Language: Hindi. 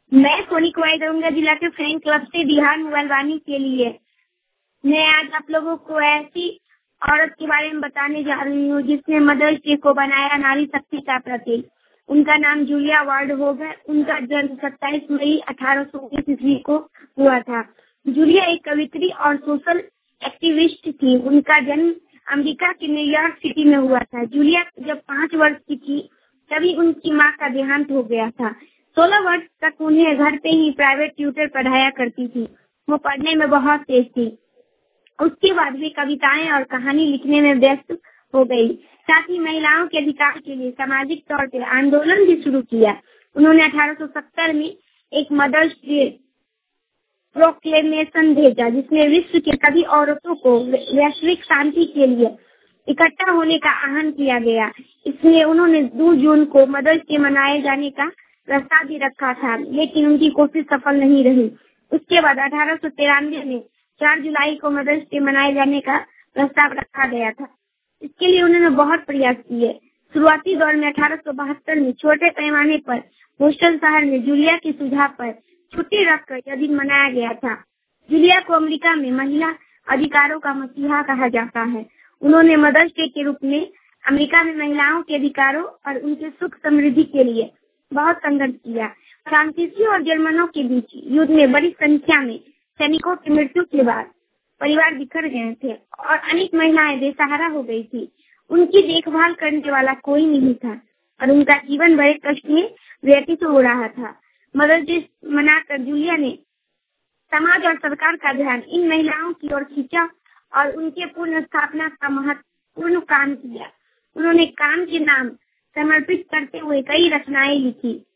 मैं सोनी कुमारी दरभंगा जिला के फ्रेंड क्लब से बिहार मोबाइल वाणी के लिए मैं आज आप लोगों को ऐसी औरत के बारे में बताने जा रही हूँ जिसने मदर्स डे को बनाया नारी शक्ति का प्रतीक। उनका नाम जूलिया वार्ड होगा। उनका जन्म 27 मई 1819 ईस्वी को हुआ था। जूलिया एक कवित्री और सोशल एक्टिविस्ट थी। उनका जन्म अमेरिका के न्यूयॉर्क सिटी में हुआ था। जूलिया जब 5 वर्ष की थी तभी उनकी मां का देहांत हो गया था। 16 वर्ष तक उन्हें घर पे ही प्राइवेट ट्यूटर पढ़ाया करती थी। वो पढ़ने में बहुत तेज थी। उसके बाद वे कविताएं और कहानी लिखने में व्यस्त हो गई। साथ ही महिलाओं के अधिकार के लिए सामाजिक तौर पर आंदोलन भी शुरू किया। उन्होंने 1870 में एक मदर्स डे प्रोक्लेमेशन भेजा जिसमें विश्व के सभी औरतों को वैश्विक शांति के लिए इकट्ठा होने का आह्वान किया गया। इसलिए उन्होंने 2 जून को मदर्स डे मनाए जाने का प्रस्ताव भी रखा था, लेकिन उनकी कोशिश सफल नहीं रही। उसके बाद 1893 में 4 जुलाई को मदर्स डे मनाए जाने का प्रस्ताव रखा गया था। इसके लिए उन्होंने बहुत प्रयास किए। शुरुआती दौर में 1872 में छोटे पैमाने पर बोस्टन शहर में जूलिया के सुझाव पर छुट्टी रखकर यह दिन मनाया गया था। जूलिया को अमेरिका में महिला अधिकारों का मसीहा कहा जाता है। उन्होंने मदर्स डे के रूप में अमेरिका में महिलाओं के अधिकारों और उनके सुख समृद्धि के लिए बहुत संघर्ष किया। फ्रांसीसी और जर्मनों के बीच युद्ध में बड़ी संख्या में सैनिकों की मृत्यु के बाद परिवार बिखर गए थे और अनेक महिलाएं बेसहारा हो गई थी। उनकी देखभाल करने वाला कोई नहीं था और उनका जीवन बड़े कष्ट में व्यतीत हो रहा था। मदर्स डे मनाकर जूलिया ने समाज और सरकार का ध्यान इन महिलाओं की ओर खींचा और उनके पुनः स्थापना का महत्वपूर्ण काम किया। उन्होंने काम के नाम समर्पित करते हुए कई रचनाएं लिखी।